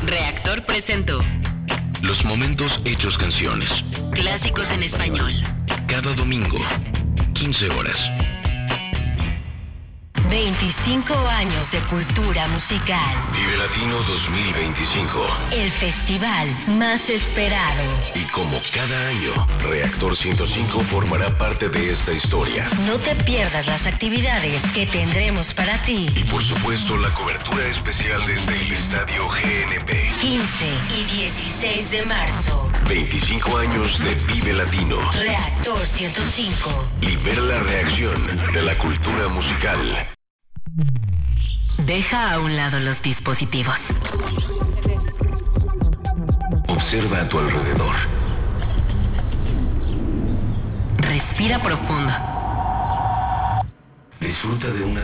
Reactor presentó Los momentos hechos canciones. Clásicos en Español. Cada domingo, 15 horas. 25 años de cultura musical. Vive Latino 2025. El festival más esperado. Y como cada año, Reactor 105 formará parte de esta historia. No te pierdas las actividades que tendremos para ti. Y por supuesto, la cobertura especial desde el Estadio GNP. 15 y 16 de marzo. 25 años de Vive Latino. Reactor 105. Libera la reacción de la cultura musical. Deja a un lado los dispositivos. Observa a tu alrededor. Respira profundo. Disfruta de una